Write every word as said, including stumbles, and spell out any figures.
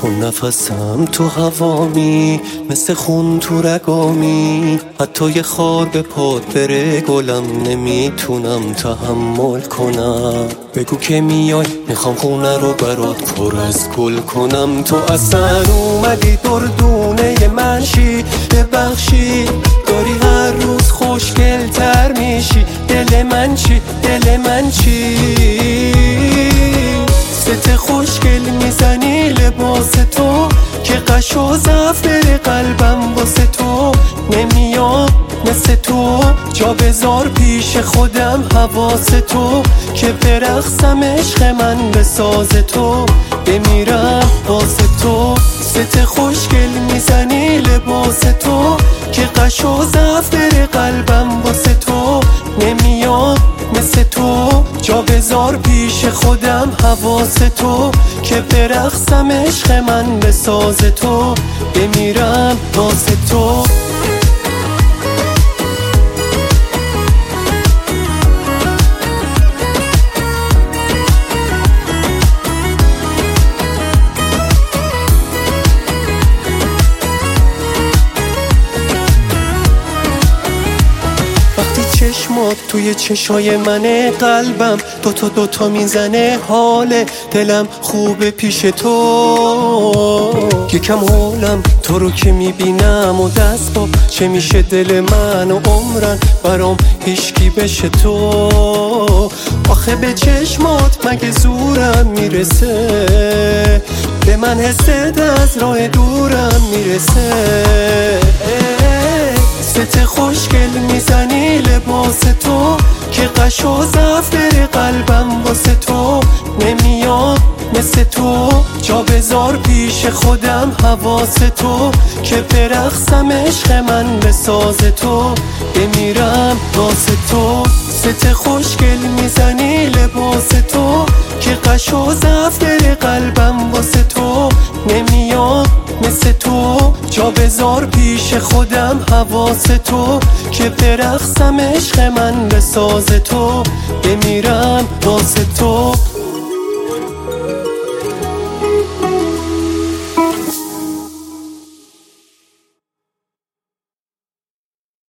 تو نفسم تو هوامی، مثل خون تو رگامی. حتی یه خار به پات بره گلم نمیتونم تحمل کنم. بگو که میای میخوام خونه رو برات پر از گل کنم. تو اصلا اومدی دردونه من شی، ببخشی داری هر روز خوشگل تر میشی. دل من چی دل من چی ست خوشگل میزنی لباس تو که قش و ضعف بره قلبم واسه تو. نمیام مثل تو جا بذار پیش خودم حواس تو که برقصم عشق من به ساز تو. بمیرم واسه تو ست خوشگل میزنی لباس تو که قش و ضعف بره قلبم واسه تو. نمیام مثل تو جا بذار پیش خودم حواس تو که برقصم عشق من به ساز تو. بمیرم واسه تو. چشمات توی چشای منه، قلبم دوتا دوتا میزنه، حال دلم خوبه پیش تو. یکم حالم تو رو که میبینم و دست با چه میشه دل من و عمرن برام هیچکی بشه تو. آخه به چشمات مگه زورم میرسه، به من حست از راه دورم میرسه. ست خوشگل میزنی لباس تو که قش و ضعف بره قلبم واسه تو. نمیام مثل تو جا بذار پیش خودم حواس تو که برقصم عشق من به ساز تو. بمیرم واسه تو ست خوشگل میزنی لباس تو که قش و ضعف بره قلبم واسه تو. نمیام مثل تو جا بذار پیش خودم حواس تو که برقصم عشق من به ساز تو. بمیرم واسه تو.